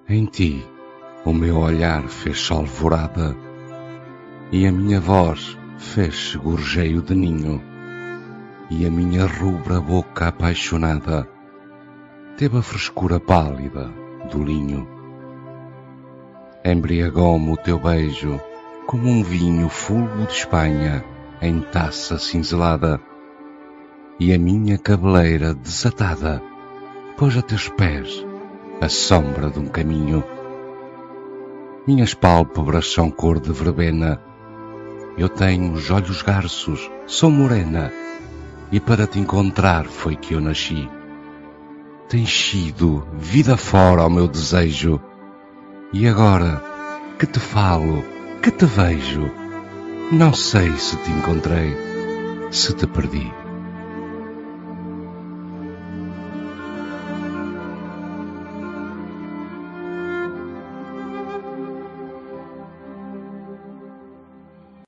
Em ti o meu olhar fez alvorada e a minha voz fez gorjeio de ninho, e a minha rubra boca apaixonada teve a frescura pálida do linho. Embriagou-me o teu beijo como um vinho fulgo de Espanha em taça cinzelada, e a minha cabeleira desatada pôs a teus pés a sombra de um caminho. Minhas pálpebras são cor de verbena, eu tenho os olhos garços, sou morena, e para te encontrar foi que eu nasci. Tens sido vida fora ao meu desejo, e agora que te falo, que te vejo, não sei se te encontrei, se te perdi.